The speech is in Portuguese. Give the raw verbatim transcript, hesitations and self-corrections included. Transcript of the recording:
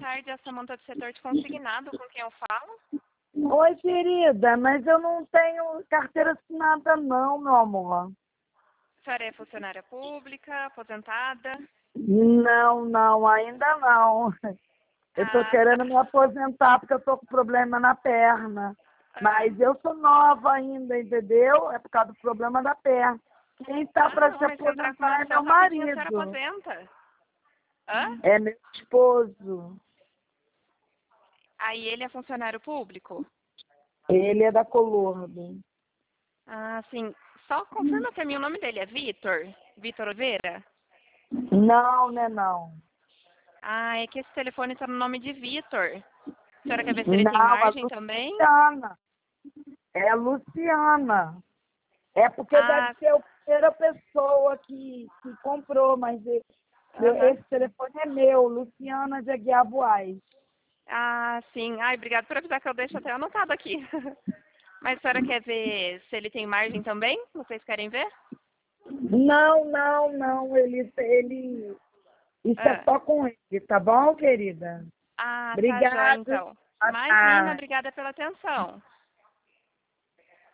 tarde, a Samanta do setor de consignado, com quem eu falo? Oi, querida, mas eu não tenho carteira assinada não, meu amor. A senhora é funcionária pública, aposentada? Não, não, ainda não. Eu tô Ah, querendo tá. me aposentar porque eu tô com problema na perna. Ah, Mas eu sou nova ainda, entendeu? É por causa do problema da perna. Quem está ah para não, se mas se entrar com o aposentar é seu meu rapidinho, a senhora marido. aposenta. Hã? É meu esposo. Aí ele é funcionário público? Ele é da Colordo. Ah, sim. Só confirma pra mim, o nome dele é Vitor? Vitor Oliveira? Não, né, não. Ah, é que esse telefone tá no nome de Vitor. A senhora quer ver se ele Não, tem a margem também? Luciana. É a Luciana. É porque deve Ah, ser a primeira pessoa que, que comprou, mas e- aham. esse telefone é meu, Luciana de Aguiar Buais. Ah, sim. Ai, obrigado por avisar que eu deixo até anotado aqui. Mas a senhora quer ver se ele tem margem também? Vocês querem ver? Não, não, não, ele, ele, isso é Ah, só com ele, tá bom, querida? ah tá, joia, Obrigada. então. Boa Imagina, tarde. obrigada pela atenção.